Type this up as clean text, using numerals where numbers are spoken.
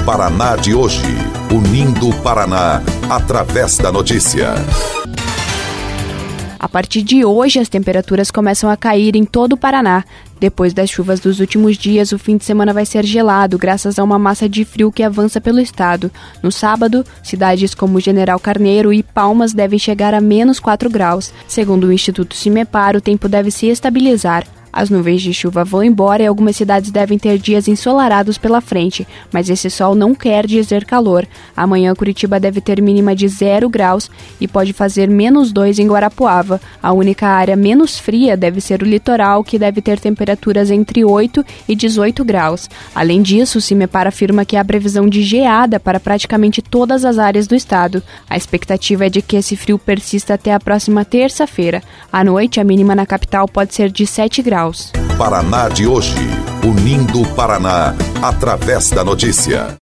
Paraná de hoje, unindo o Paraná através da notícia. A partir de hoje, as temperaturas começam a cair em todo o Paraná. Depois das chuvas dos últimos dias, o fim de semana vai ser gelado, graças a uma massa de frio que avança pelo estado. No sábado, cidades como General Carneiro e Palmas devem chegar a menos 4 graus. Segundo o Instituto CIMEPAR, o tempo deve se estabilizar. As nuvens de chuva vão embora e algumas cidades devem ter dias ensolarados pela frente, mas esse sol não quer dizer calor. Amanhã, Curitiba deve ter mínima de 0 graus e pode fazer menos 2 em Guarapuava. A única área menos fria deve ser o litoral, que deve ter temperaturas entre 8 e 18 graus. Além disso, o CIMEPAR afirma que há previsão de geada para praticamente todas as áreas do estado. A expectativa é de que esse frio persista até a próxima terça-feira. À noite, a mínima na capital pode ser de 7 graus. Paraná de hoje, unindo o Paraná através da notícia.